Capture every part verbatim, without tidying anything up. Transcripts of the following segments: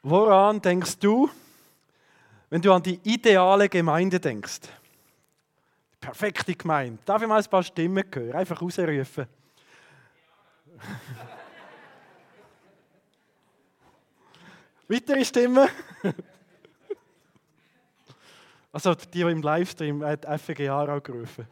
Woran denkst du, wenn du an die ideale Gemeinde denkst? Die perfekte Gemeinde. Darf ich mal ein paar Stimmen hören? Einfach rausrufen. Weitere Stimmen? Also die, die im Livestream hat F G A auch gerufen.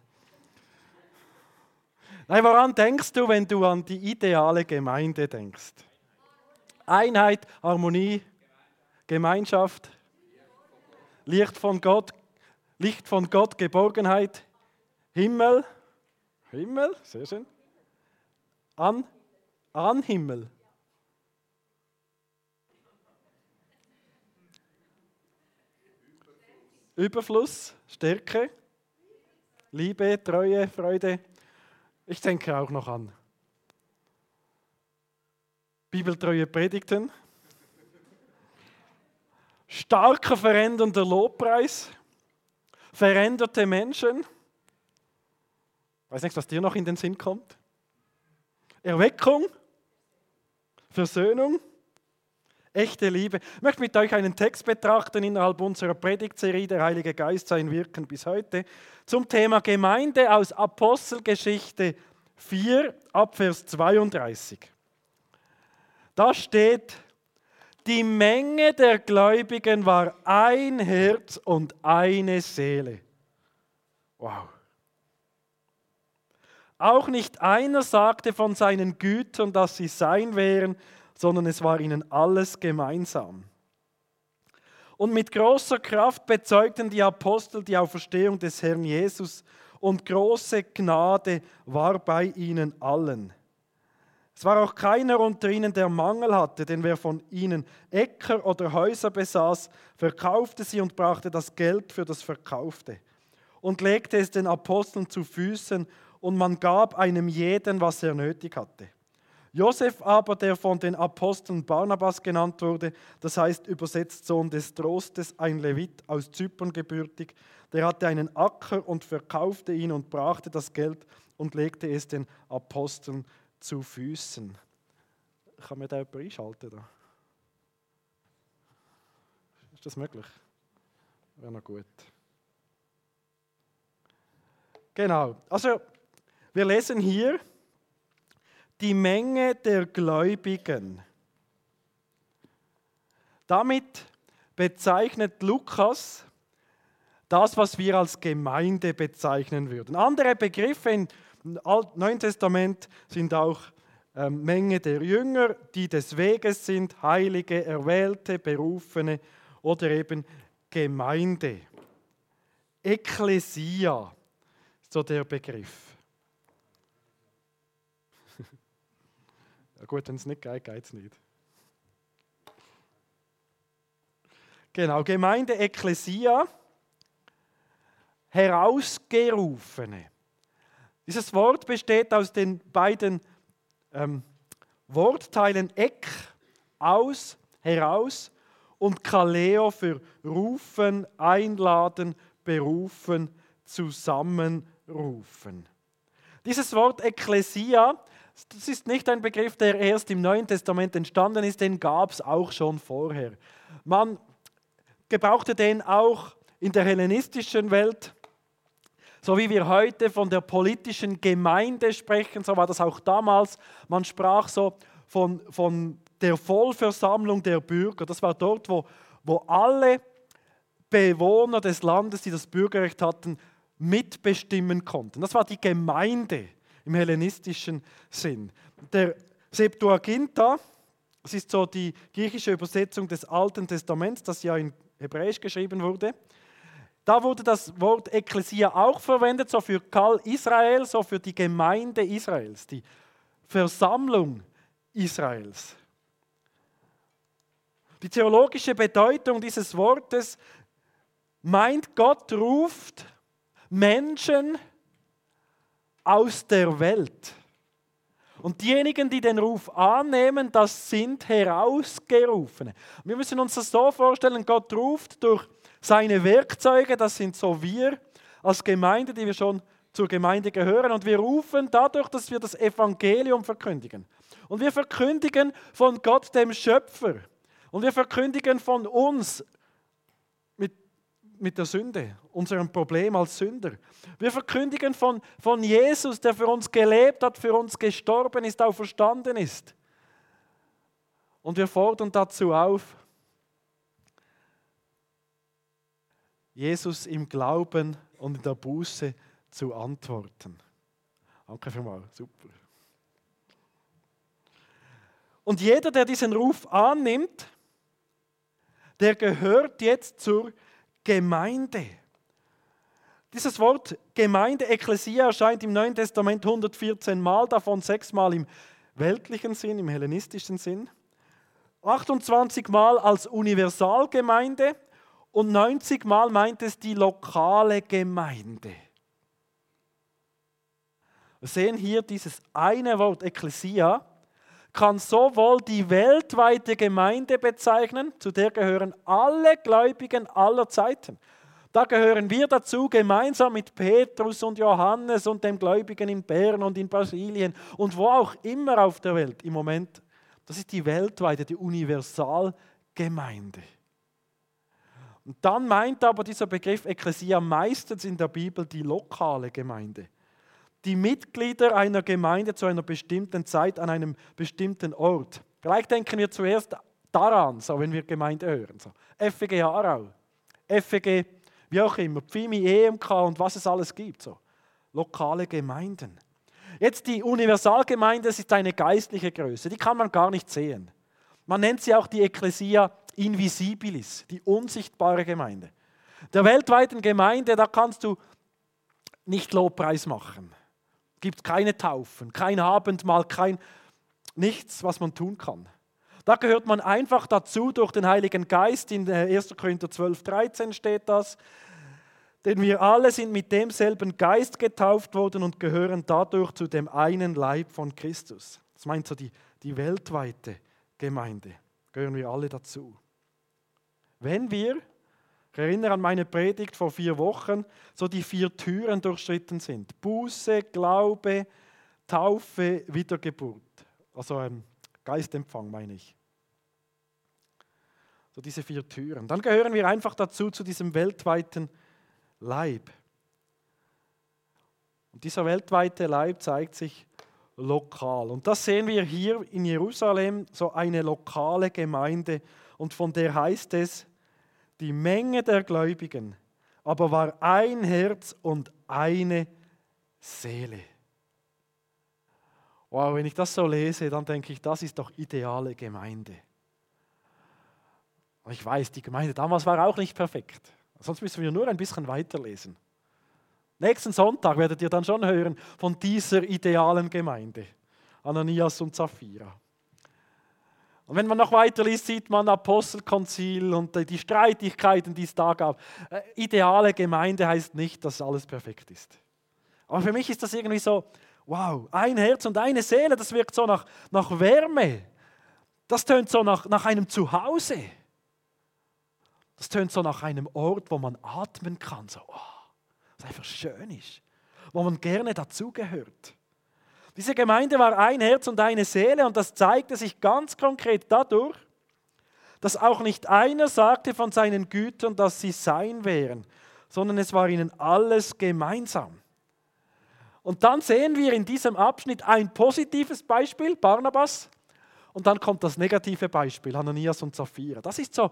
Nein, woran denkst du, wenn du an die ideale Gemeinde denkst? Einheit, Harmonie, Gemeinschaft, Licht von Gott, Licht von Gott, Geborgenheit, Himmel, Himmel, sehr schön, an, an Himmel. Überfluss, Stärke, Liebe, Treue, Freude. Ich denke auch noch an bibeltreue Predigten, starker verändernder Lobpreis, veränderte Menschen. Ich weiß nicht, was dir noch in den Sinn kommt. Erweckung, Versöhnung, echte Liebe. Ich möchte mit euch einen Text betrachten innerhalb unserer Predigtserie Der Heilige Geist sein Wirken bis heute zum Thema Gemeinde aus Apostelgeschichte vier ab Vers zweiunddreißig. Da steht: Die Menge der Gläubigen war ein Herz und eine Seele. Wow. Auch nicht einer sagte von seinen Gütern, dass sie sein wären, sondern es war ihnen alles gemeinsam. Und mit großer Kraft bezeugten die Apostel die Auferstehung des Herrn Jesus, und große Gnade war bei ihnen allen. Es war auch keiner unter ihnen, der Mangel hatte, denn wer von ihnen Äcker oder Häuser besaß, verkaufte sie und brachte das Geld für das Verkaufte und legte es den Aposteln zu Füßen, und man gab einem jeden, was er nötig hatte. Josef aber, der von den Aposteln Barnabas genannt wurde, das heißt übersetzt Sohn des Trostes, ein Levit aus Zypern gebürtig, der hatte einen Acker und verkaufte ihn und brachte das Geld und legte es den Aposteln zu Füßen. Kann mir da jemand einschalten? Da? Ist das möglich? Wäre noch gut. Genau, also wir lesen hier die Menge der Gläubigen. Damit bezeichnet Lukas das, was wir als Gemeinde bezeichnen würden. Andere Begriffe im Neuen Testament sind auch ähm, Menge der Jünger, die des Weges sind, Heilige, Erwählte, Berufene oder eben Gemeinde. Ekklesia ist so der Begriff. Ja gut, wenn es nicht geht, geht es nicht. Genau, Gemeinde, Ekklesia, Herausgerufene. Dieses Wort besteht aus den beiden ähm, Wortteilen ek, aus, heraus, und kaleo für rufen, einladen, berufen, zusammenrufen. Dieses Wort Ekklesia, das ist nicht ein Begriff, der erst im Neuen Testament entstanden ist, den gab es auch schon vorher. Man gebrauchte den auch in der hellenistischen Welt. So wie wir heute von der politischen Gemeinde sprechen, so war das auch damals. Man sprach so von, von der Vollversammlung der Bürger. Das war dort, wo, wo alle Bewohner des Landes, die das Bürgerrecht hatten, mitbestimmen konnten. Das war die Gemeinde im hellenistischen Sinn. Der Septuaginta, das ist so die griechische Übersetzung des Alten Testaments, das ja in Hebräisch geschrieben wurde. Da wurde das Wort Ekklesia auch verwendet, so für Kal Israel, so für die Gemeinde Israels, die Versammlung Israels. Die theologische Bedeutung dieses Wortes meint, Gott ruft Menschen aus der Welt. Und diejenigen, die den Ruf annehmen, das sind Herausgerufene. Wir müssen uns das so vorstellen, Gott ruft durch seine Werkzeuge, das sind so wir als Gemeinde, die wir schon zur Gemeinde gehören, und wir rufen dadurch, dass wir das Evangelium verkündigen. Und wir verkündigen von Gott, dem Schöpfer. Und wir verkündigen von uns mit, mit der Sünde, unserem Problem als Sünder. Wir verkündigen von, von Jesus, der für uns gelebt hat, für uns gestorben ist, auferstanden ist. Und wir fordern dazu auf, Jesus im Glauben und in der Buße zu antworten. Danke vielmals, super. Und jeder, der diesen Ruf annimmt, der gehört jetzt zur Gemeinde. Dieses Wort Gemeinde, Ekklesia, erscheint im Neuen Testament hundertvierzehn Mal, davon sechs Mal im weltlichen Sinn, im hellenistischen Sinn, achtundzwanzig Mal als Universalgemeinde und neunzig Mal meint es die lokale Gemeinde. Wir sehen hier dieses eine Wort Ekklesia, kann sowohl die weltweite Gemeinde bezeichnen, zu der gehören alle Gläubigen aller Zeiten. Da gehören wir dazu, gemeinsam mit Petrus und Johannes und den Gläubigen in Bern und in Brasilien und wo auch immer auf der Welt im Moment. Das ist die weltweite, die Universalgemeinde. Und dann meint aber dieser Begriff Ekklesia meistens in der Bibel die lokale Gemeinde. Die Mitglieder einer Gemeinde zu einer bestimmten Zeit an einem bestimmten Ort. Vielleicht denken wir zuerst daran, so wenn wir Gemeinde hören. So. F E G Aarau, F E G, wie auch immer, Pfimi, E M K und was es alles gibt. So. Lokale Gemeinden. Jetzt die Universalgemeinde, das ist eine geistliche Größe, die kann man gar nicht sehen. Man nennt sie auch die Ecclesia Invisibilis, die unsichtbare Gemeinde. Der weltweiten Gemeinde, da kannst du nicht Lobpreis machen. Es gibt keine Taufen, kein Abendmahl, kein nichts, was man tun kann. Da gehört man einfach dazu durch den Heiligen Geist. In erster Korinther zwölf, dreizehn steht das. Denn wir alle sind mit demselben Geist getauft worden und gehören dadurch zu dem einen Leib von Christus. Das meint so die, die weltweite Gemeinde. Gehören wir alle dazu. Wenn wir, ich erinnere an meine Predigt vor vier Wochen, so die vier Türen durchschritten sind. Buße, Glaube, Taufe, Wiedergeburt. Also ähm, Geistempfang meine ich. So diese vier Türen. Dann gehören wir einfach dazu, zu diesem weltweiten Leib. Und dieser weltweite Leib zeigt sich lokal. Und das sehen wir hier in Jerusalem, so eine lokale Gemeinde. Und von der heißt es, die Menge der Gläubigen, aber war ein Herz und eine Seele. Wow, wenn ich das so lese, dann denke ich, das ist doch ideale Gemeinde. Und ich weiß, die Gemeinde damals war auch nicht perfekt. Sonst müssen wir nur ein bisschen weiterlesen. Nächsten Sonntag werdet ihr dann schon hören von dieser idealen Gemeinde. Ananias und Sapphira. Und wenn man noch weiter liest, sieht man Apostelkonzil und die Streitigkeiten, die es da gab. Ideale Gemeinde heißt nicht, dass alles perfekt ist. Aber für mich ist das irgendwie so, wow, ein Herz und eine Seele, das wirkt so nach, nach Wärme. Das tönt so nach, nach einem Zuhause. Das tönt so nach einem Ort, wo man atmen kann. So, oh, das einfach schön ist. Wo man gerne dazugehört. Diese Gemeinde war ein Herz und eine Seele und das zeigte sich ganz konkret dadurch, dass auch nicht einer sagte von seinen Gütern, dass sie sein wären, sondern es war ihnen alles gemeinsam. Und dann sehen wir in diesem Abschnitt ein positives Beispiel, Barnabas, und dann kommt das negative Beispiel, Ananias und Sapphira. Das ist so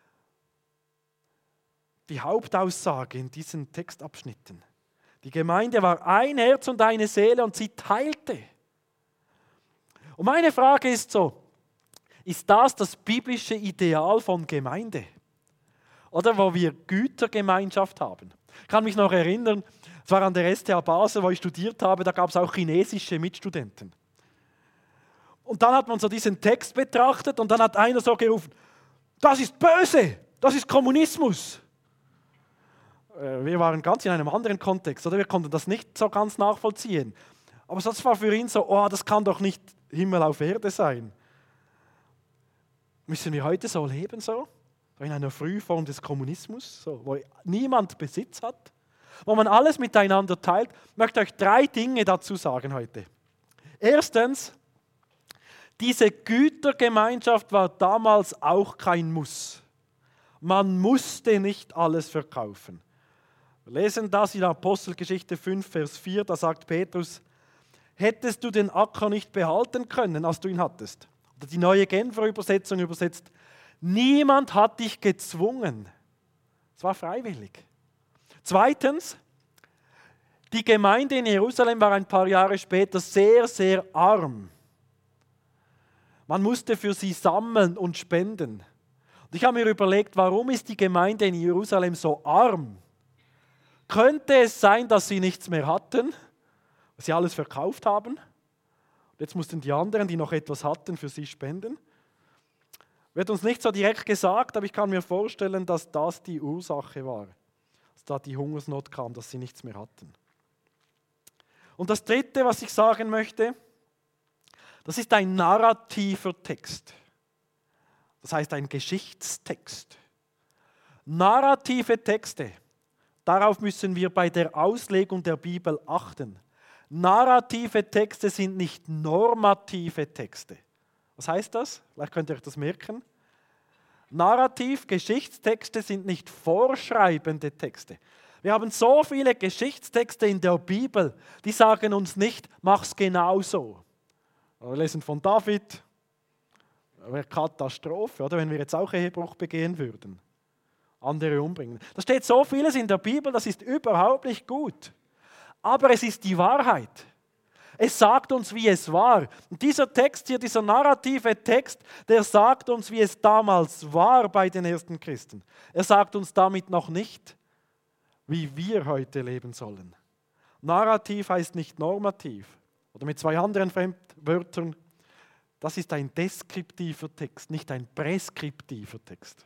die Hauptaussage in diesen Textabschnitten. Die Gemeinde war ein Herz und eine Seele und sie teilte. Und meine Frage ist so, ist das das biblische Ideal von Gemeinde? Oder wo wir Gütergemeinschaft haben? Ich kann mich noch erinnern, es war an der S T A Basel, wo ich studiert habe, da gab es auch chinesische Mitstudenten. Und dann hat man so diesen Text betrachtet und dann hat einer so gerufen, das ist böse, das ist Kommunismus. Wir waren ganz in einem anderen Kontext, oder wir konnten das nicht so ganz nachvollziehen. Aber das war für ihn so, oh, das kann doch nicht Himmel auf Erde sein. Müssen wir heute so leben, so? In einer Frühform des Kommunismus, so, wo niemand Besitz hat, wo man alles miteinander teilt. Ich möchte euch drei Dinge dazu sagen heute. Erstens, Diese Gütergemeinschaft war damals auch kein Muss. Man musste nicht alles verkaufen. Wir lesen das in Apostelgeschichte fünf, Vers vier, da sagt Petrus, hättest du den Acker nicht behalten können, als du ihn hattest? Oder die neue Genfer Übersetzung übersetzt, niemand hat dich gezwungen. Es war freiwillig. Zweitens, die Gemeinde in Jerusalem war ein paar Jahre später sehr, sehr arm. Man musste für sie sammeln und spenden. Und ich habe mir überlegt, warum ist die Gemeinde in Jerusalem so arm? Könnte es sein, dass sie nichts mehr hatten, dass sie alles verkauft haben? Und jetzt mussten die anderen, die noch etwas hatten, für sie spenden? Wird uns nicht so direkt gesagt, aber ich kann mir vorstellen, dass das die Ursache war. Dass da die Hungersnot kam, dass sie nichts mehr hatten. Und das Dritte, was ich sagen möchte, das ist ein narrativer Text. Das heißt ein Geschichtstext. Narrative Texte, darauf müssen wir bei der Auslegung der Bibel achten. Narrative Texte sind nicht normative Texte. Was heißt das? Vielleicht könnt ihr euch das merken. Narrativ, Geschichtstexte sind nicht vorschreibende Texte. Wir haben so viele Geschichtstexte in der Bibel, die sagen uns nicht, mach's genau so. Wir lesen von David, eine Katastrophe, oder wenn wir jetzt auch Ehebruch begehen würden, andere umbringen. Da steht so vieles in der Bibel, das ist überhaupt nicht gut. Aber es ist die Wahrheit. Es sagt uns, wie es war. Und dieser Text hier, dieser narrative Text, der sagt uns, wie es damals war bei den ersten Christen. Er sagt uns damit noch nicht, wie wir heute leben sollen. Narrativ heißt nicht normativ. Oder mit zwei anderen Fremdwörtern, das ist ein deskriptiver Text, nicht ein präskriptiver Text.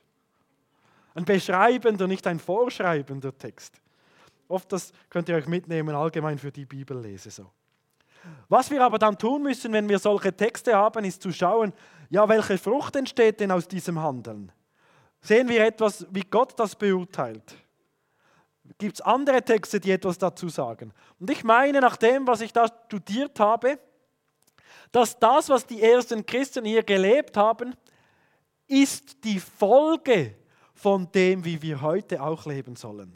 Ein beschreibender, nicht ein vorschreibender Text. Oft das könnt ihr euch mitnehmen, allgemein für die Bibellese so. Was wir aber dann tun müssen, wenn wir solche Texte haben, ist zu schauen, ja, welche Frucht entsteht denn aus diesem Handeln? Sehen wir etwas, wie Gott das beurteilt? Gibt es andere Texte, die etwas dazu sagen? Und ich meine, nach dem, was ich da studiert habe, dass das, was die ersten Christen hier gelebt haben, ist die Folge von dem, wie wir heute auch leben sollen.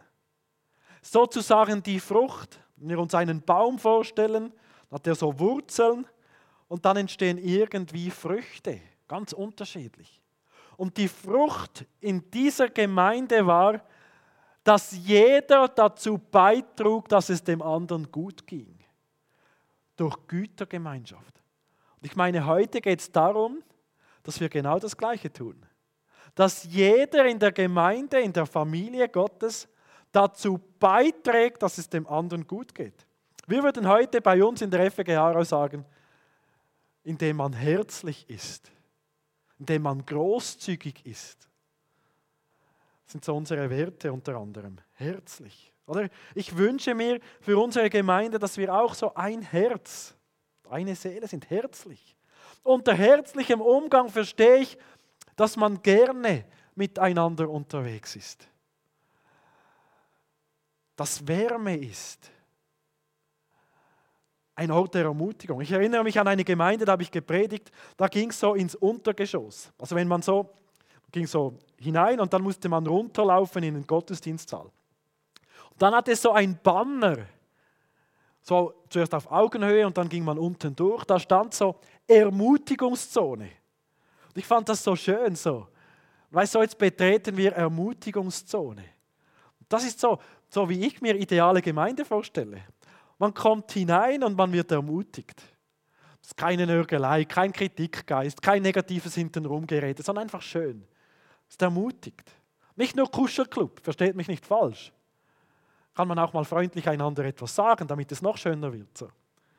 Sozusagen die Frucht, wenn wir uns einen Baum vorstellen, hat er so Wurzeln und dann entstehen irgendwie Früchte, ganz unterschiedlich. Und die Frucht in dieser Gemeinde war, dass jeder dazu beitrug, dass es dem anderen gut ging. Durch Gütergemeinschaft. Und ich meine, heute geht es darum, dass wir genau das Gleiche tun. Dass jeder in der Gemeinde, in der Familie Gottes dazu beiträgt, dass es dem anderen gut geht. Wir würden heute bei uns in der F G Aarau sagen, indem man herzlich ist, indem man großzügig ist. Das sind so unsere Werte unter anderem. Herzlich. Oder? Ich wünsche mir für unsere Gemeinde, dass wir auch so ein Herz, eine Seele sind, herzlich. Unter herzlichem Umgang verstehe ich, dass man gerne miteinander unterwegs ist. Dass Wärme ist. Ein Ort der Ermutigung. Ich erinnere mich an eine Gemeinde, da habe ich gepredigt, da ging es so ins Untergeschoss. Also wenn man so, ging so hinein und dann musste man runterlaufen in den Gottesdienstsaal. Und dann hatte es so ein Banner, so zuerst auf Augenhöhe und dann ging man unten durch, da stand so Ermutigungszone. Und ich fand das so schön so. Weißt du, jetzt betreten wir Ermutigungszone. Das ist so, so wie ich mir ideale Gemeinde vorstelle. Man kommt hinein und man wird ermutigt. Es ist keine Nörgelei, kein Kritikgeist, kein negatives Hintenrumgerede, sondern einfach schön. Es ist ermutigt. Nicht nur Kuschelclub, versteht mich nicht falsch. Kann man auch mal freundlich einander etwas sagen, damit es noch schöner wird. So.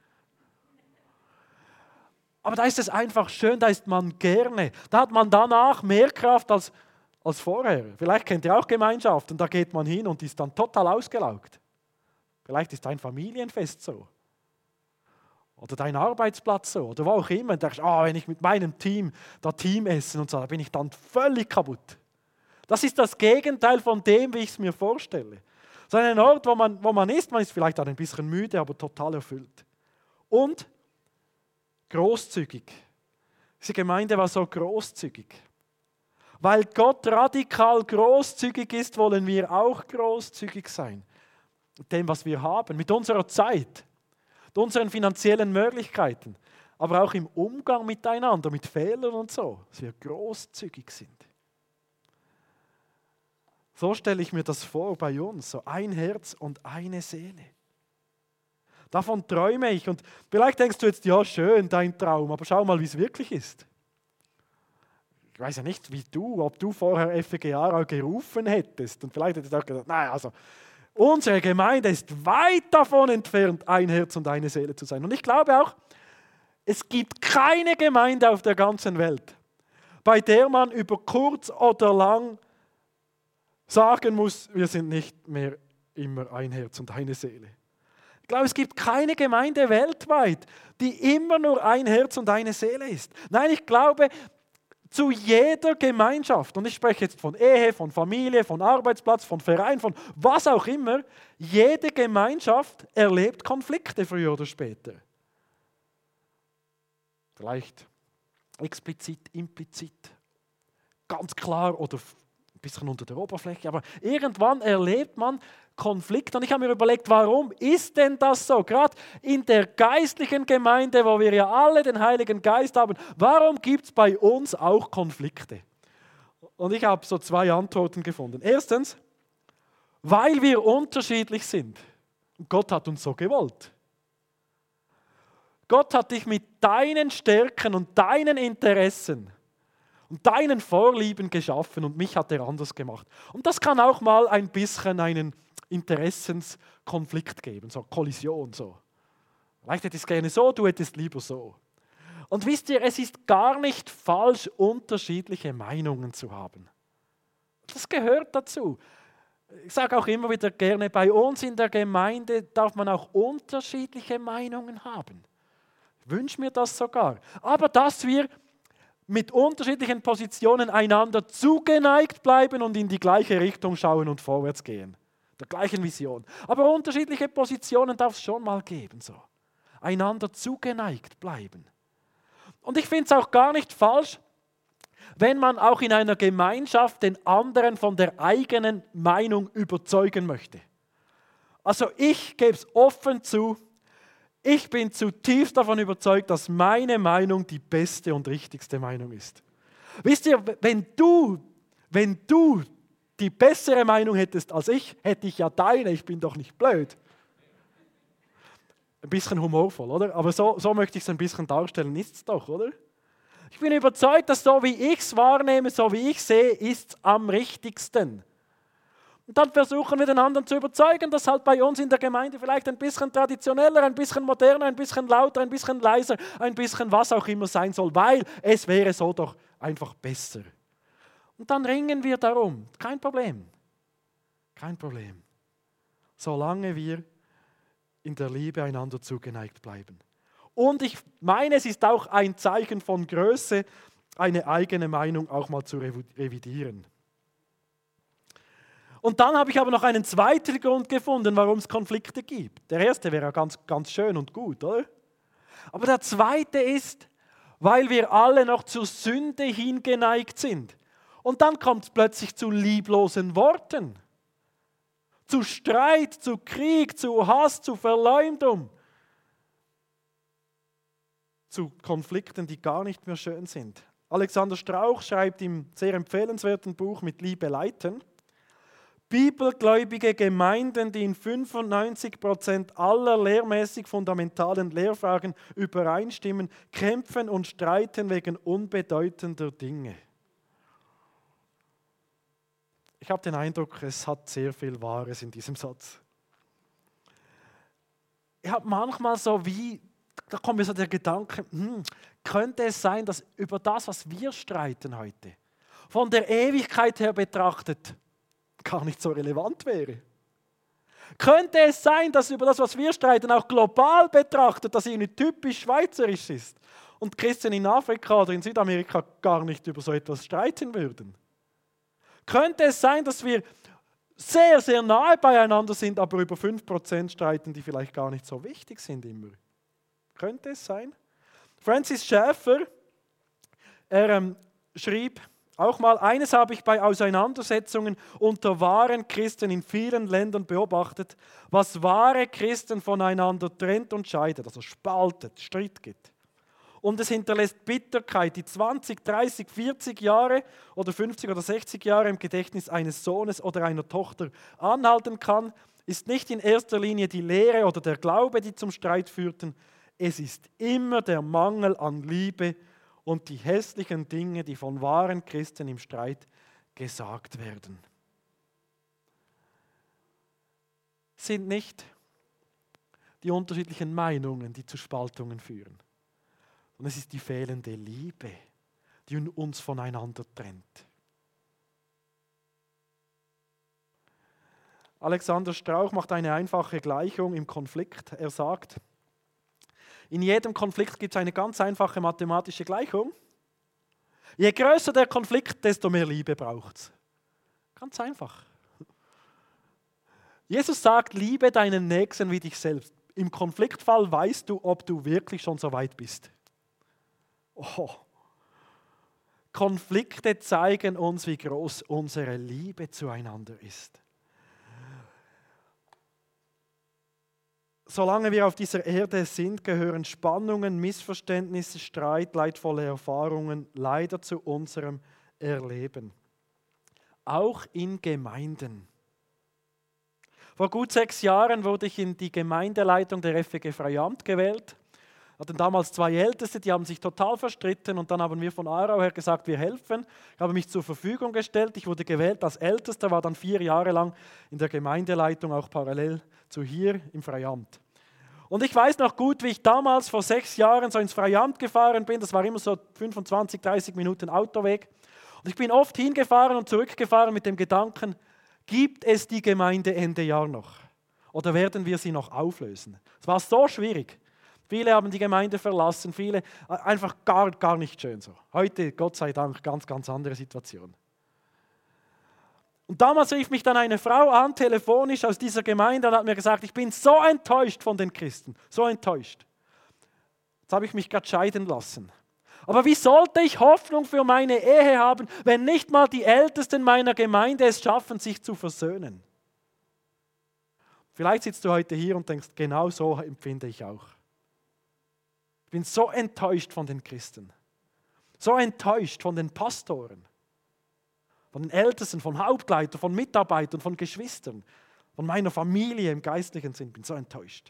Aber da ist es einfach schön, da ist man gerne. Da hat man danach mehr Kraft als, als vorher. Vielleicht kennt ihr auch Gemeinschaften, da geht man hin und ist dann total ausgelaugt. Vielleicht ist dein Familienfest so. Oder dein Arbeitsplatz so. Oder wo auch immer. Und denkst, oh, wenn ich mit meinem Team da Team essen und so, da bin ich dann völlig kaputt. Das ist das Gegenteil von dem, wie ich es mir vorstelle. So ein Ort, wo man, wo man ist, man ist vielleicht auch ein bisschen müde, aber total erfüllt. Und großzügig. Diese Gemeinde war so großzügig. Weil Gott radikal großzügig ist, wollen wir auch großzügig sein. Mit dem, was wir haben, mit unserer Zeit, mit unseren finanziellen Möglichkeiten, aber auch im Umgang miteinander, mit Fehlern und so, dass wir großzügig sind. So stelle ich mir das vor bei uns, so ein Herz und eine Seele. Davon träume ich und vielleicht denkst du jetzt, ja schön, dein Traum, aber schau mal, wie es wirklich ist. Ich weiß ja nicht, wie du, ob du vorher F G A gerufen hättest und vielleicht hättest du auch gesagt, naja, also unsere Gemeinde ist weit davon entfernt, ein Herz und eine Seele zu sein. Und ich glaube auch, es gibt keine Gemeinde auf der ganzen Welt, bei der man über kurz oder lang sagen muss, wir sind nicht mehr immer ein Herz und eine Seele. Ich glaube, es gibt keine Gemeinde weltweit, die immer nur ein Herz und eine Seele ist. Nein, ich glaube, zu jeder Gemeinschaft, und ich spreche jetzt von Ehe, von Familie, von Arbeitsplatz, von Verein, von was auch immer, jede Gemeinschaft erlebt Konflikte früher oder später. Vielleicht explizit, implizit, ganz klar oder ein bisschen unter der Oberfläche, aber irgendwann erlebt man Konflikte. Und ich habe mir überlegt, warum ist denn das so? Gerade in der geistlichen Gemeinde, wo wir ja alle den Heiligen Geist haben, warum gibt es bei uns auch Konflikte? Und ich habe so zwei Antworten gefunden. Erstens, weil wir unterschiedlich sind. Gott hat uns so gewollt. Gott hat dich mit deinen Stärken und deinen Interessen und deinen Vorlieben geschaffen und mich hat er anders gemacht. Und das kann auch mal ein bisschen einen Interessenskonflikt geben, so Kollision. So. Vielleicht hättest du es gerne so, du hättest lieber so. Und wisst ihr, es ist gar nicht falsch, unterschiedliche Meinungen zu haben. Das gehört dazu. Ich sage auch immer wieder gerne, bei uns in der Gemeinde darf man auch unterschiedliche Meinungen haben. Ich wünsche mir das sogar. Aber dass wir mit unterschiedlichen Positionen einander zugeneigt bleiben und in die gleiche Richtung schauen und vorwärts gehen. Der gleichen Vision. Aber unterschiedliche Positionen darf es schon mal geben. So. Einander zugeneigt bleiben. Und ich finde es auch gar nicht falsch, wenn man auch in einer Gemeinschaft den anderen von der eigenen Meinung überzeugen möchte. Also ich gebe es offen zu, ich bin zutiefst davon überzeugt, dass meine Meinung die beste und richtigste Meinung ist. Wisst ihr, wenn du, wenn du die bessere Meinung hättest als ich, hätte ich ja deine, ich bin doch nicht blöd. Ein bisschen humorvoll, oder? Aber so, so möchte ich es ein bisschen darstellen, ist es doch, oder? Ich bin überzeugt, dass so wie ich es wahrnehme, so wie ich sehe, ist es am richtigsten. Und dann versuchen wir den anderen zu überzeugen, dass halt bei uns in der Gemeinde vielleicht ein bisschen traditioneller, ein bisschen moderner, ein bisschen lauter, ein bisschen leiser, ein bisschen was auch immer sein soll, weil es wäre so doch einfach besser. Und dann ringen wir darum. Kein Problem. Kein Problem. Solange wir in der Liebe einander zugeneigt bleiben. Und ich meine, es ist auch ein Zeichen von Größe, eine eigene Meinung auch mal zu revidieren. Und dann habe ich aber noch einen zweiten Grund gefunden, warum es Konflikte gibt. Der erste wäre ja ganz, ganz schön und gut, oder? Aber der zweite ist, weil wir alle noch zur Sünde hingeneigt sind. Und dann kommt es plötzlich zu lieblosen Worten, zu Streit, zu Krieg, zu Hass, zu Verleumdung, zu Konflikten, die gar nicht mehr schön sind. Alexander Strauch schreibt im sehr empfehlenswerten Buch Mit Liebe leiten: Bibelgläubige Gemeinden, die in fünfundneunzig Prozent aller lehrmäßig fundamentalen Lehrfragen übereinstimmen, kämpfen und streiten wegen unbedeutender Dinge. Ich habe den Eindruck, es hat sehr viel Wahres in diesem Satz. Ich habe manchmal so wie, da kommt mir so der Gedanke, hm, könnte es sein, dass über das, was wir streiten heute, von der Ewigkeit her betrachtet, gar nicht so relevant wäre? Könnte es sein, dass über das, was wir streiten, auch global betrachtet, das irgendwie typisch schweizerisch ist und Christen in Afrika oder in Südamerika gar nicht über so etwas streiten würden? Könnte es sein, dass wir sehr, sehr nahe beieinander sind, aber über fünf Prozent streiten, die vielleicht gar nicht so wichtig sind immer? Könnte es sein? Francis Schaeffer Er ähm, schrieb auch mal, eines habe ich bei Auseinandersetzungen unter wahren Christen in vielen Ländern beobachtet, was wahre Christen voneinander trennt und scheidet, also spaltet, Streit gibt. Und es hinterlässt Bitterkeit, die zwanzig, dreißig, vierzig Jahre oder fünfzig oder sechzig Jahre im Gedächtnis eines Sohnes oder einer Tochter anhalten kann, ist nicht in erster Linie die Lehre oder der Glaube, die zum Streit führten. Es ist immer der Mangel an Liebe und die hässlichen Dinge, die von wahren Christen im Streit gesagt werden. Es sind nicht die unterschiedlichen Meinungen, die zu Spaltungen führen. Und es ist die fehlende Liebe, die uns voneinander trennt. Alexander Strauch macht eine einfache Gleichung im Konflikt. Er sagt, in jedem Konflikt gibt es eine ganz einfache mathematische Gleichung. Je größer der Konflikt, desto mehr Liebe braucht es. Ganz einfach. Jesus sagt, liebe deinen Nächsten wie dich selbst. Im Konfliktfall weißt du, ob du wirklich schon so weit bist. Oh. Konflikte zeigen uns, wie groß unsere Liebe zueinander ist. Solange wir auf dieser Erde sind, gehören Spannungen, Missverständnisse, Streit, leidvolle Erfahrungen leider zu unserem Erleben. Auch in Gemeinden. Vor gut sechs Jahren wurde ich in die Gemeindeleitung der F E G Freiamt gewählt. Wir hatten damals zwei Älteste, die haben sich total verstritten und dann haben wir von Aarau her gesagt, wir helfen. Ich habe mich zur Verfügung gestellt, ich wurde gewählt als Ältester, war dann vier Jahre lang in der Gemeindeleitung, auch parallel zu hier im Freiamt. Und ich weiß noch gut, wie ich damals vor sechs Jahren so ins Freiamt gefahren bin, das war immer so fünfundzwanzig, dreißig Minuten Autoweg. Und ich bin oft hingefahren und zurückgefahren mit dem Gedanken, gibt es die Gemeinde Ende Jahr noch? Oder werden wir sie noch auflösen? Es war so schwierig. Viele haben die Gemeinde verlassen, viele einfach gar, gar nicht schön so. Heute, Gott sei Dank, ganz, ganz andere Situation. Und damals rief mich dann eine Frau an, telefonisch aus dieser Gemeinde und hat mir gesagt, ich bin so enttäuscht von den Christen, so enttäuscht. Jetzt habe ich mich gerade scheiden lassen. Aber wie sollte ich Hoffnung für meine Ehe haben, wenn nicht mal die Ältesten meiner Gemeinde es schaffen, sich zu versöhnen? Vielleicht sitzt du heute hier und denkst, genau so empfinde ich auch. Ich bin so enttäuscht von den Christen, so enttäuscht von den Pastoren, von den Ältesten, von Hauptleitern, von Mitarbeitern, von Geschwistern, von meiner Familie im geistlichen Sinn. Ich bin so enttäuscht.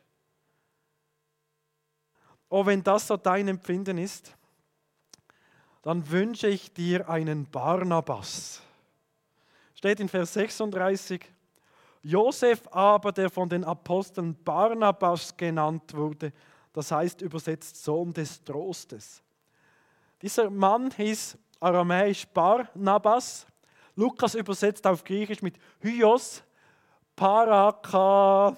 Oh, wenn das so dein Empfinden ist, dann wünsche ich dir einen Barnabas. Steht in Vers sechsunddreißig. Josef aber, der von den Aposteln Barnabas genannt wurde, das heißt übersetzt Sohn des Trostes. Dieser Mann hieß aramäisch Barnabas. Lukas übersetzt auf Griechisch mit Hyos Paraka,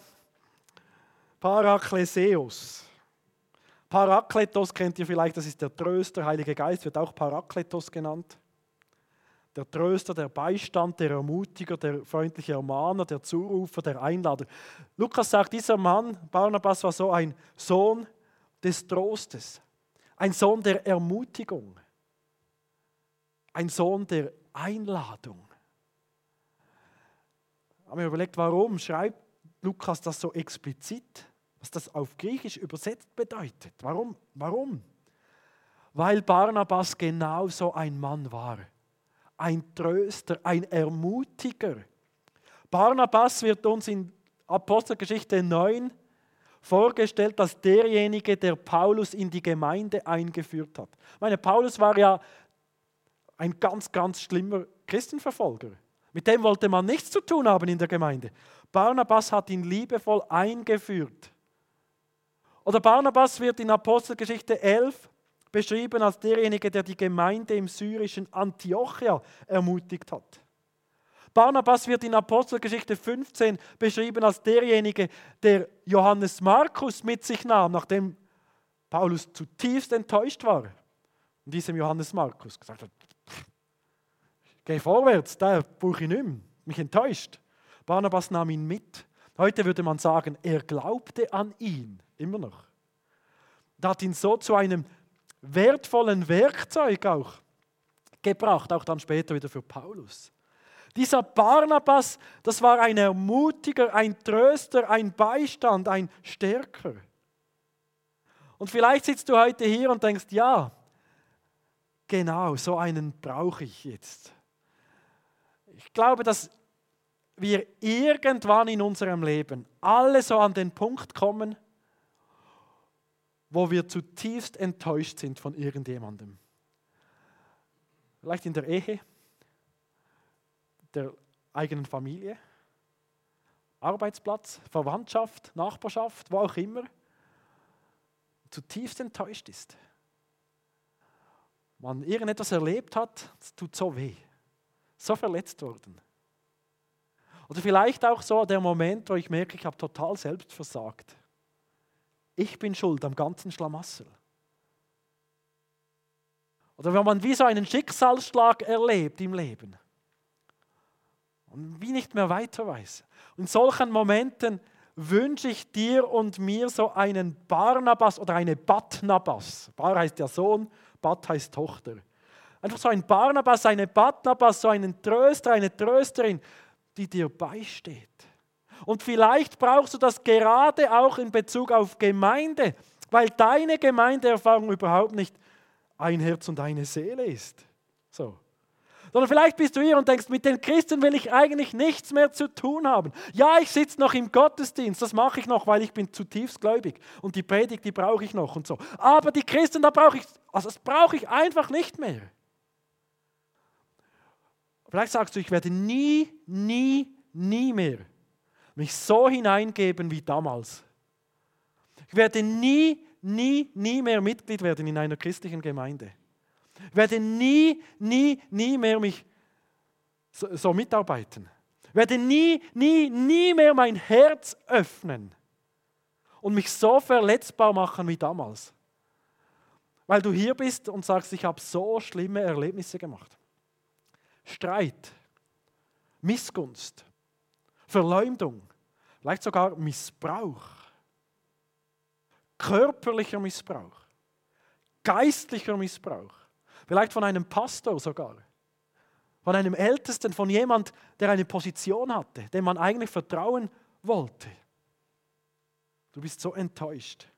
Parakleseus. Parakletos kennt ihr vielleicht, das ist der Tröster, Heilige Geist wird auch Parakletos genannt. Der Tröster, der Beistand, der Ermutiger, der freundliche Ermahner, der Zurufer, der Einlader. Lukas sagt, dieser Mann, Barnabas, war so ein Sohn des Trostes, ein Sohn der Ermutigung, ein Sohn der Einladung. Ich habe mir überlegt, warum schreibt Lukas das so explizit, was das auf Griechisch übersetzt bedeutet. Warum? Warum? Weil Barnabas genau so ein Mann war. Ein Tröster, ein Ermutiger. Barnabas wird uns in Apostelgeschichte neun vorgestellt als derjenige, der Paulus in die Gemeinde eingeführt hat. Ich meine, Paulus war ja ein ganz, ganz schlimmer Christenverfolger. Mit dem wollte man nichts zu tun haben in der Gemeinde. Barnabas hat ihn liebevoll eingeführt. Oder Barnabas wird in Apostelgeschichte elf beschrieben als derjenige, der die Gemeinde im syrischen Antiochia ermutigt hat. Barnabas wird in Apostelgeschichte fünfzehn beschrieben als derjenige, der Johannes Markus mit sich nahm, nachdem Paulus zutiefst enttäuscht war. Und diesem Johannes Markus gesagt hat, geh vorwärts, da brauche ich nicht mehr, mich enttäuscht. Barnabas nahm ihn mit. Heute würde man sagen, er glaubte an ihn, immer noch. Er hat ihn so zu einem wertvollen Werkzeug auch gebracht, auch dann später wieder für Paulus. Dieser Barnabas, das war ein Ermutiger, ein Tröster, ein Beistand, ein Stärker. Und vielleicht sitzt du heute hier und denkst, ja, genau, so einen brauche ich jetzt. Ich glaube, dass wir irgendwann in unserem Leben alle so an den Punkt kommen, wo wir zutiefst enttäuscht sind von irgendjemandem. Vielleicht in der Ehe, der eigenen Familie, Arbeitsplatz, Verwandtschaft, Nachbarschaft, wo auch immer, zutiefst enttäuscht ist. Man irgendetwas erlebt hat, es tut so weh, so verletzt worden. Oder vielleicht auch so der Moment, wo ich merke, ich habe total selbst versagt. Ich bin schuld am ganzen Schlamassel. Oder wenn man wie so einen Schicksalsschlag erlebt im Leben und wie nicht mehr weiter weiß. Und in solchen Momenten wünsche ich dir und mir so einen Barnabas oder eine Barnabas. Bar heißt ja Sohn, Bat heißt Tochter. Einfach so ein Barnabas, eine Barnabas, so einen Tröster, eine Trösterin, die dir beisteht. Und vielleicht brauchst du das gerade auch in Bezug auf Gemeinde, weil deine Gemeindeerfahrung überhaupt nicht ein Herz und eine Seele ist. So. Sondern vielleicht bist du hier und denkst, mit den Christen will ich eigentlich nichts mehr zu tun haben. Ja, ich sitze noch im Gottesdienst, das mache ich noch, weil ich bin zutiefst gläubig. Und die Predigt, die brauche ich noch und so. Aber die Christen, da brauche ich, also das brauche ich einfach nicht mehr. Vielleicht sagst du, ich werde nie, nie, nie mehr mich so hineingeben wie damals. Ich werde nie, nie, nie mehr Mitglied werden in einer christlichen Gemeinde. Ich werde nie, nie, nie mehr mich so, so mitarbeiten. Ich werde nie, nie, nie mehr mein Herz öffnen und mich so verletzbar machen wie damals. Weil du hier bist und sagst, ich habe so schlimme Erlebnisse gemacht. Streit, Missgunst, Verleumdung, vielleicht sogar Missbrauch, körperlicher Missbrauch, geistlicher Missbrauch, vielleicht von einem Pastor sogar, von einem Ältesten, von jemand, der eine Position hatte, dem man eigentlich vertrauen wollte. Du bist so enttäuscht.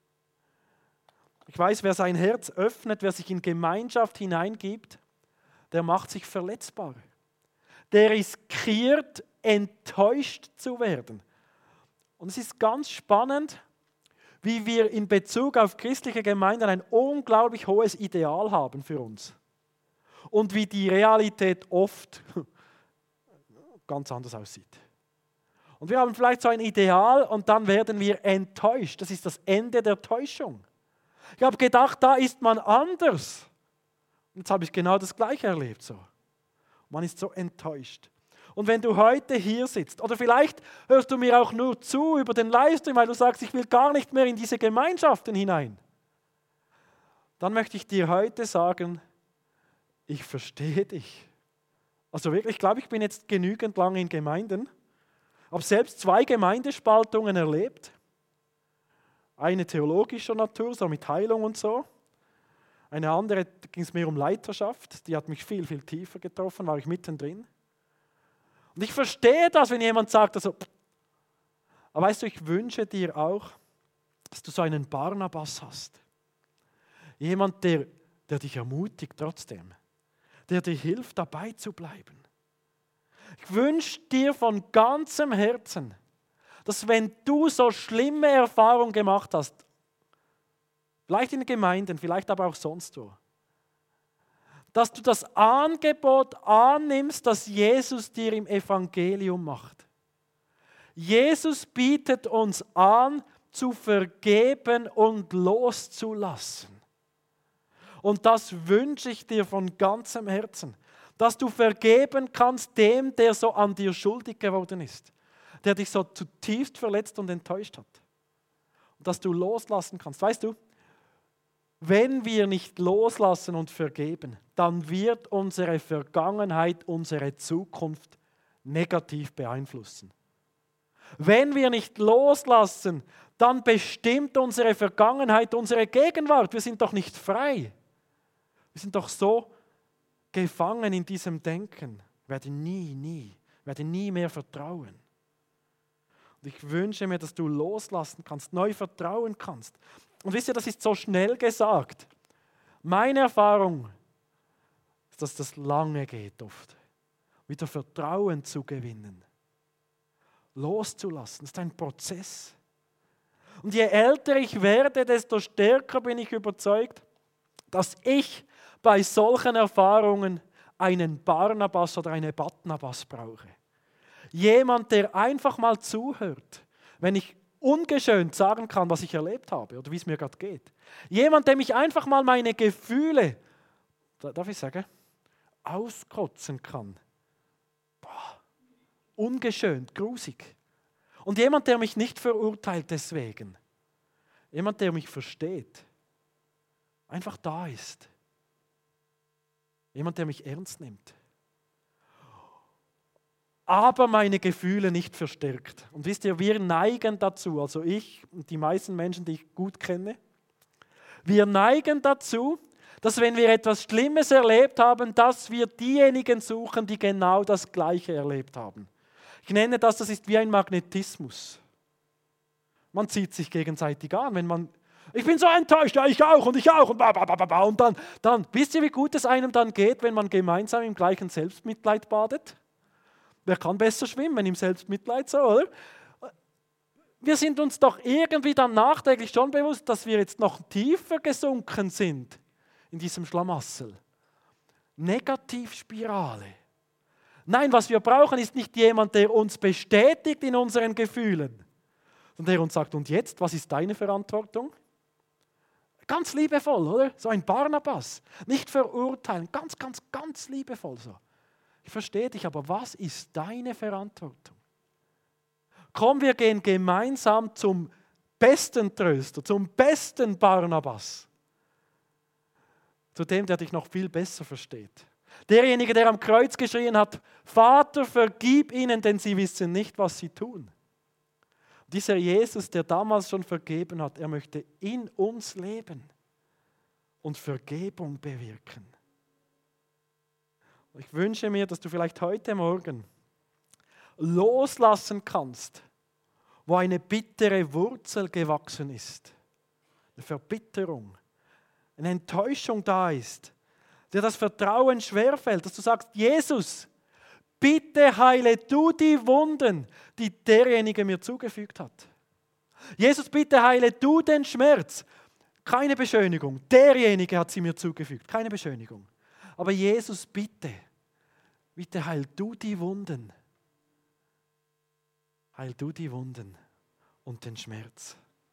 Ich weiß, wer sein Herz öffnet, wer sich in Gemeinschaft hineingibt, der macht sich verletzbar. Der riskiert, enttäuscht zu werden. Und es ist ganz spannend, wie wir in Bezug auf christliche Gemeinden ein unglaublich hohes Ideal haben für uns. Und wie die Realität oft ganz anders aussieht. Und wir haben vielleicht so ein Ideal und dann werden wir enttäuscht. Das ist das Ende der Täuschung. Ich habe gedacht, da ist man anders. Und jetzt habe ich genau das Gleiche erlebt. So. Man ist so enttäuscht. Und wenn du heute hier sitzt, oder vielleicht hörst du mir auch nur zu über den Livestream, weil du sagst, ich will gar nicht mehr in diese Gemeinschaften hinein, dann möchte ich dir heute sagen, ich verstehe dich. Also wirklich, ich glaube, ich bin jetzt genügend lange in Gemeinden, habe selbst zwei Gemeindespaltungen erlebt. Eine theologischer Natur, so mit Heilung und so. Eine andere, da ging es mehr um Leiterschaft, die hat mich viel, viel tiefer getroffen, war ich mittendrin. Und ich verstehe das, wenn jemand sagt, also, aber weißt du, ich wünsche dir auch, dass du so einen Barnabas hast. Jemand, der, der dich ermutigt trotzdem, der dir hilft, dabei zu bleiben. Ich wünsche dir von ganzem Herzen, dass wenn du so schlimme Erfahrungen gemacht hast, vielleicht in Gemeinden, vielleicht aber auch sonst wo, dass du das Angebot annimmst, das Jesus dir im Evangelium macht. Jesus bietet uns an, zu vergeben und loszulassen. Und das wünsche ich dir von ganzem Herzen, dass du vergeben kannst dem, der so an dir schuldig geworden ist, der dich so zutiefst verletzt und enttäuscht hat. Und dass du loslassen kannst. Weißt du, wenn wir nicht loslassen und vergeben, dann wird unsere Vergangenheit unsere Zukunft negativ beeinflussen. Wenn wir nicht loslassen, dann bestimmt unsere Vergangenheit unsere Gegenwart. Wir sind doch nicht frei. Wir sind doch so gefangen in diesem Denken, werde nie, nie, werde nie mehr vertrauen. Und ich wünsche mir, dass du loslassen kannst, neu vertrauen kannst. Und wisst ihr, das ist so schnell gesagt. Meine Erfahrung ist, dass das lange geht oft, wieder Vertrauen zu gewinnen, loszulassen. Das ist ein Prozess. Und je älter ich werde, desto stärker bin ich überzeugt, dass ich bei solchen Erfahrungen einen Barnabas oder eine Barnabas brauche. Jemand, der einfach mal zuhört, wenn ich ungeschönt sagen kann, was ich erlebt habe oder wie es mir gerade geht. Jemand, der mich einfach mal meine Gefühle, darf ich sagen, auskotzen kann. Boah, ungeschönt, grusig. Und jemand, der mich nicht verurteilt deswegen. Jemand, der mich versteht. Einfach da ist. Jemand, der mich ernst nimmt. Aber meine Gefühle nicht verstärkt. Und wisst ihr, wir neigen dazu, also ich und die meisten Menschen, die ich gut kenne, wir neigen dazu, dass wenn wir etwas Schlimmes erlebt haben, dass wir diejenigen suchen, die genau das Gleiche erlebt haben. Ich nenne das, das ist wie ein Magnetismus. Man zieht sich gegenseitig an, wenn man, ich bin so enttäuscht, ja ich auch und ich auch und bla bla bla bla und dann, dann, wisst ihr, wie gut es einem dann geht, wenn man gemeinsam im gleichen Selbstmitleid badet? Wer kann besser schwimmen im Selbstmitleid, so, oder? Wir sind uns doch irgendwie dann nachträglich schon bewusst, dass wir jetzt noch tiefer gesunken sind in diesem Schlamassel. Negativspirale. Nein, was wir brauchen, ist nicht jemand, der uns bestätigt in unseren Gefühlen, sondern der uns sagt, und jetzt, was ist deine Verantwortung? Ganz liebevoll, oder? So ein Barnabas. Nicht verurteilen, ganz, ganz, ganz liebevoll so. Ich verstehe dich, aber was ist deine Verantwortung? Komm, wir gehen gemeinsam zum besten Tröster, zum besten Barnabas. Zu dem, der dich noch viel besser versteht. Derjenige, der am Kreuz geschrien hat, Vater, vergib ihnen, denn sie wissen nicht, was sie tun. Dieser Jesus, der damals schon vergeben hat, er möchte in uns leben und Vergebung bewirken. Ich wünsche mir, dass du vielleicht heute Morgen loslassen kannst, wo eine bittere Wurzel gewachsen ist, eine Verbitterung, eine Enttäuschung da ist, dir das Vertrauen schwerfällt, dass du sagst, Jesus, bitte heile du die Wunden, die derjenige mir zugefügt hat. Jesus, bitte heile du den Schmerz. Keine Beschönigung, derjenige hat sie mir zugefügt, keine Beschönigung. Aber Jesus, bitte, bitte heil du die Wunden. Heil du die Wunden und den Schmerz.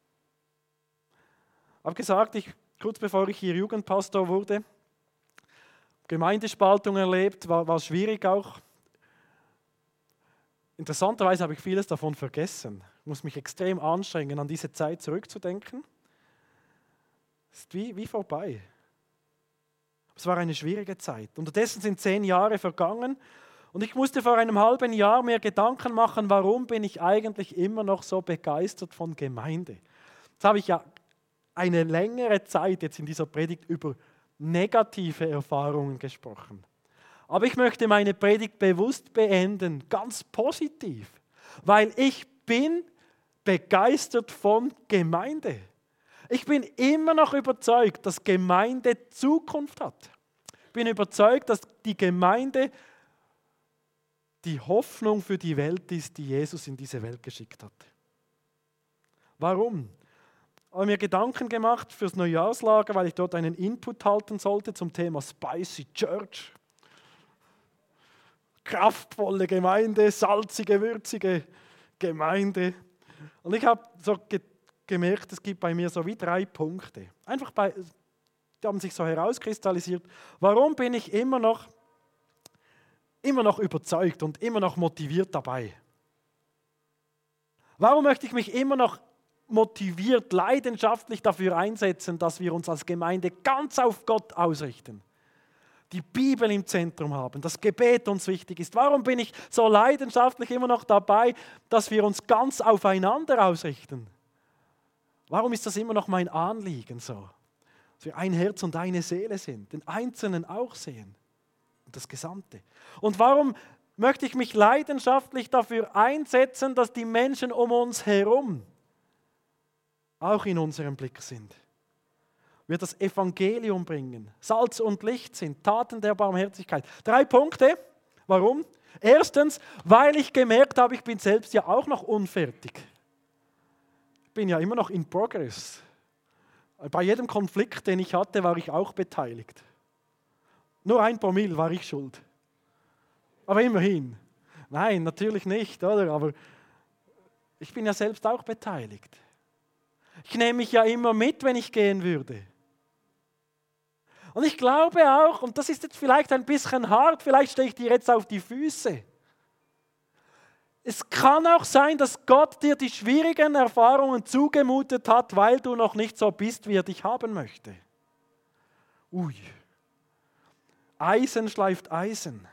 Ich habe gesagt, ich, kurz bevor ich hier Jugendpastor wurde, Gemeindespaltung erlebt, war, war schwierig auch. Interessanterweise habe ich vieles davon vergessen. Ich muss mich extrem anstrengen, an diese Zeit zurückzudenken. Es ist wie, wie vorbei. Es war eine schwierige Zeit. Unterdessen sind zehn Jahre vergangen und ich musste vor einem halben Jahr mir Gedanken machen, warum bin ich eigentlich immer noch so begeistert von Gemeinde. Jetzt habe ich ja eine längere Zeit jetzt in dieser Predigt über negative Erfahrungen gesprochen. Aber ich möchte meine Predigt bewusst beenden, ganz positiv, weil ich bin begeistert von Gemeinde. Ich bin immer noch überzeugt, dass Gemeinde Zukunft hat. Ich bin überzeugt, dass die Gemeinde die Hoffnung für die Welt ist, die Jesus in diese Welt geschickt hat. Warum? Ich habe mir Gedanken gemacht fürs Neujahrslager, weil ich dort einen Input halten sollte zum Thema Spicy Church. Kraftvolle Gemeinde, salzige, würzige Gemeinde. Und ich habe so ge- gemerkt, es gibt bei mir so wie drei Punkte. Einfach bei, die haben sich so herauskristallisiert. Warum bin ich immer noch, immer noch überzeugt und immer noch motiviert dabei? Warum möchte ich mich immer noch motiviert, leidenschaftlich dafür einsetzen, dass wir uns als Gemeinde ganz auf Gott ausrichten? Die Bibel im Zentrum haben, das Gebet uns wichtig ist. Warum bin ich so leidenschaftlich immer noch dabei, dass wir uns ganz aufeinander ausrichten? Warum ist das immer noch mein Anliegen so? Dass wir ein Herz und eine Seele sind, den Einzelnen auch sehen. das Gesamte. Und warum möchte ich mich leidenschaftlich dafür einsetzen, dass die Menschen um uns herum auch in unserem Blick sind? Wir das Evangelium bringen, Salz und Licht sind, Taten der Barmherzigkeit. Drei Punkte. Warum? Erstens, weil ich gemerkt habe, ich bin selbst ja auch noch unfertig. Ich bin ja immer noch in Progress. Bei jedem Konflikt, den ich hatte, war ich auch beteiligt. Nur ein Promille war ich schuld. Aber immerhin. Nein, natürlich nicht, oder? Aber ich bin ja selbst auch beteiligt. Ich nehme mich ja immer mit, wenn ich gehen würde. Und ich glaube auch, und das ist jetzt vielleicht ein bisschen hart, vielleicht stehe ich dir jetzt auf die Füße. Es kann auch sein, dass Gott dir die schwierigen Erfahrungen zugemutet hat, weil du noch nicht so bist, wie er dich haben möchte. Ui. Eisen schleift Eisen.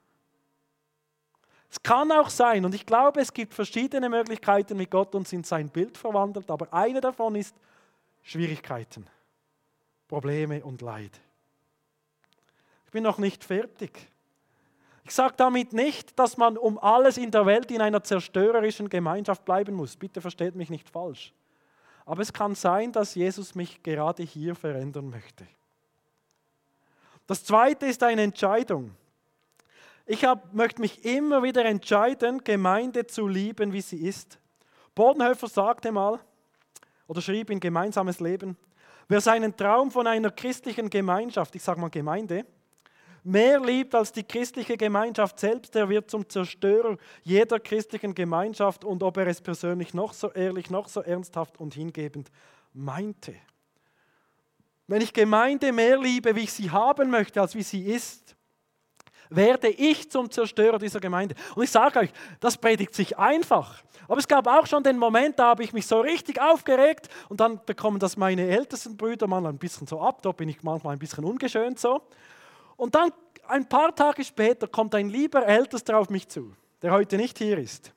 Es kann auch sein, und ich glaube, es gibt verschiedene Möglichkeiten, wie Gott uns in sein Bild verwandelt, aber eine davon ist Schwierigkeiten, Probleme und Leid. Ich bin noch nicht fertig. Ich sage damit nicht, dass man um alles in der Welt in einer zerstörerischen Gemeinschaft bleiben muss. Bitte versteht mich nicht falsch. Aber es kann sein, dass Jesus mich gerade hier verändern möchte. Das Zweite ist eine Entscheidung. Ich hab, möchte mich immer wieder entscheiden, Gemeinde zu lieben, wie sie ist. Bodenhöfer sagte mal, oder schrieb in Gemeinsames Leben, wer seinen Traum von einer christlichen Gemeinschaft, ich sage mal Gemeinde, mehr liebt als die christliche Gemeinschaft selbst, der wird zum Zerstörer jeder christlichen Gemeinschaft und ob er es persönlich noch so ehrlich, noch so ernsthaft und hingebend meinte. Wenn ich Gemeinde mehr liebe, wie ich sie haben möchte, als wie sie ist, werde ich zum Zerstörer dieser Gemeinde. Und ich sage euch, das predigt sich einfach. Aber es gab auch schon den Moment, da habe ich mich so richtig aufgeregt und dann bekommen das meine ältesten Brüder mal ein bisschen so ab, da bin ich manchmal ein bisschen ungeschönt so. Und dann, ein paar Tage später, kommt ein lieber Ältester auf mich zu, der heute nicht hier ist.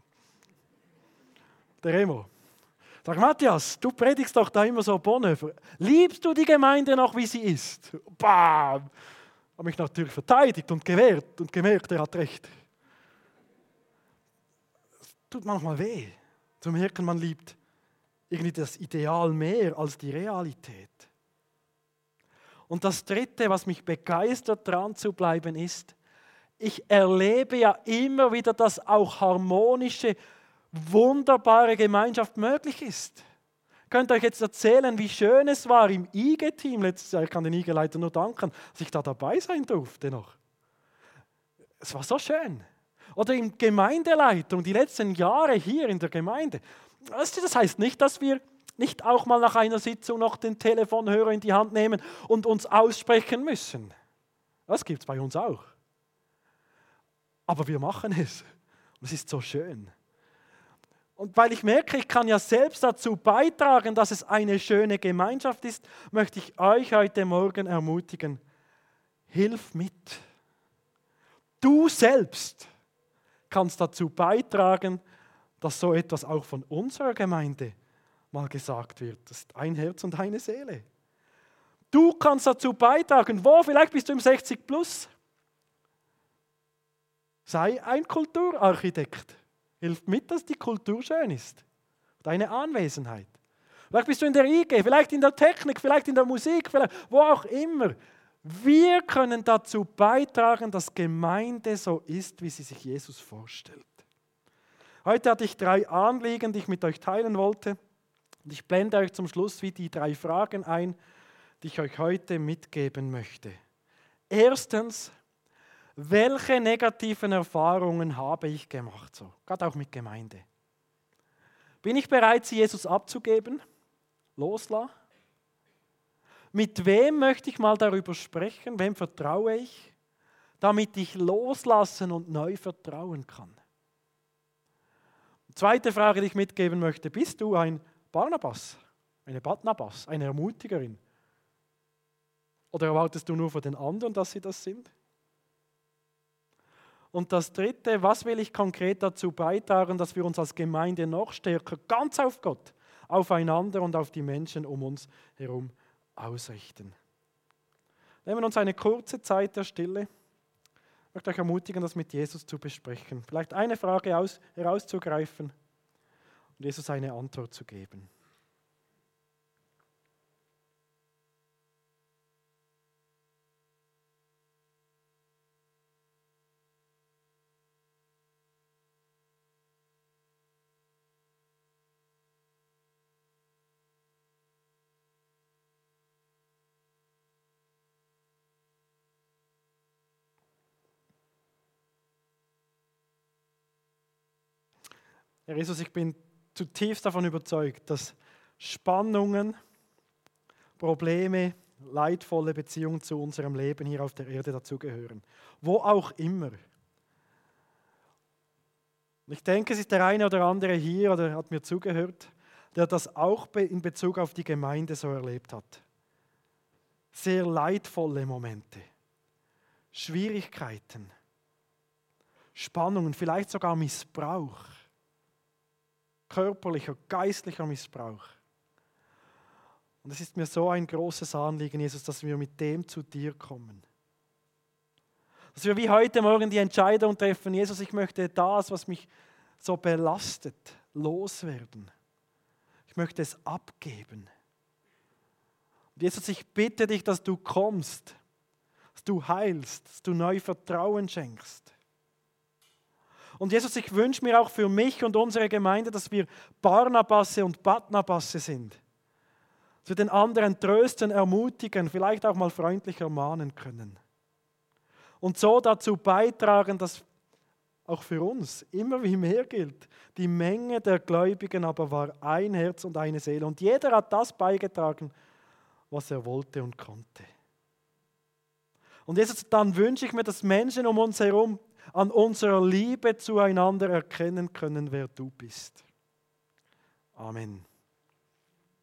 Der Remo. Sag, Matthias, du predigst doch da immer so Bonhoeffer. Liebst du die Gemeinde noch, wie sie ist? Bam! Habe mich natürlich verteidigt und gewehrt und gemerkt, er hat recht. Es tut manchmal weh, zu merken, man liebt irgendwie das Ideal mehr als die Realität. Und das Dritte, was mich begeistert, dran zu bleiben, ist, ich erlebe ja immer wieder, dass auch harmonische, wunderbare Gemeinschaft möglich ist. Ich könnte euch jetzt erzählen, wie schön es war im I G-Team letztes Jahr. Ich kann den I G-Leiter nur danken, dass ich da dabei sein durfte noch. Es war so schön. Oder in Gemeindeleitung, die letzten Jahre hier in der Gemeinde. Das heißt nicht, dass wir nicht auch mal nach einer Sitzung noch den Telefonhörer in die Hand nehmen und uns aussprechen müssen. Das gibt es bei uns auch. Aber wir machen es. Und es ist so schön. Und weil ich merke, ich kann ja selbst dazu beitragen, dass es eine schöne Gemeinschaft ist, möchte ich euch heute Morgen ermutigen, hilf mit. Du selbst kannst dazu beitragen, dass so etwas auch von unserer Gemeinde mal gesagt wird. Das ist ein Herz und eine Seele. Du kannst dazu beitragen. Wo? Vielleicht bist du im sechzig plus. Sei ein Kulturarchitekt. Hilf mit, dass die Kultur schön ist. Deine Anwesenheit. Vielleicht bist du in der I G, vielleicht in der Technik, vielleicht in der Musik, vielleicht wo auch immer. Wir können dazu beitragen, dass Gemeinde so ist, wie sie sich Jesus vorstellt. Heute hatte ich drei Anliegen, die ich mit euch teilen wollte. Und ich blende euch zum Schluss wie die drei Fragen ein, die ich euch heute mitgeben möchte. Erstens, welche negativen Erfahrungen habe ich gemacht? So, gerade auch mit Gemeinde. Bin ich bereit, sie Jesus abzugeben? Loslassen? Mit wem möchte ich mal darüber sprechen? Wem vertraue ich? Damit ich loslassen und neu vertrauen kann. Zweite Frage, die ich mitgeben möchte. Bist du ein Barnabas, eine Barnabas, eine Ermutigerin? Oder erwartest du nur von den anderen, dass sie das sind? Und das Dritte, was will ich konkret dazu beitragen, dass wir uns als Gemeinde noch stärker ganz auf Gott, aufeinander und auf die Menschen um uns herum ausrichten? Nehmen wir uns eine kurze Zeit der Stille. Ich möchte euch ermutigen, das mit Jesus zu besprechen. Vielleicht eine Frage aus, herauszugreifen und Jesus eine Antwort zu geben. Herr Jesus, ich bin zutiefst davon überzeugt, dass Spannungen, Probleme, leidvolle Beziehungen zu unserem Leben hier auf der Erde dazugehören. Wo auch immer. Ich denke, es ist der eine oder andere hier oder hat mir zugehört, der das auch in Bezug auf die Gemeinde so erlebt hat. Sehr leidvolle Momente, Schwierigkeiten, Spannungen, vielleicht sogar Missbrauch. Körperlicher, geistlicher Missbrauch. Und es ist mir so ein großes Anliegen, Jesus, dass wir mit dem zu dir kommen. Dass wir wie heute Morgen die Entscheidung treffen, Jesus, ich möchte das, was mich so belastet, loswerden. Ich möchte es abgeben. Und Jesus, ich bitte dich, dass du kommst, dass du heilst, dass du neu Vertrauen schenkst. Und Jesus, ich wünsche mir auch für mich und unsere Gemeinde, dass wir Barnabasse und Barnabasse sind. Dass wir den anderen trösten, ermutigen, vielleicht auch mal freundlich ermahnen können. Und so dazu beitragen, dass auch für uns immer wie mehr gilt. Die Menge der Gläubigen aber war ein Herz und eine Seele. Und jeder hat das beigetragen, was er wollte und konnte. Und Jesus, dann wünsche ich mir, dass Menschen um uns herum an unserer Liebe zueinander erkennen können, wer du bist. Amen.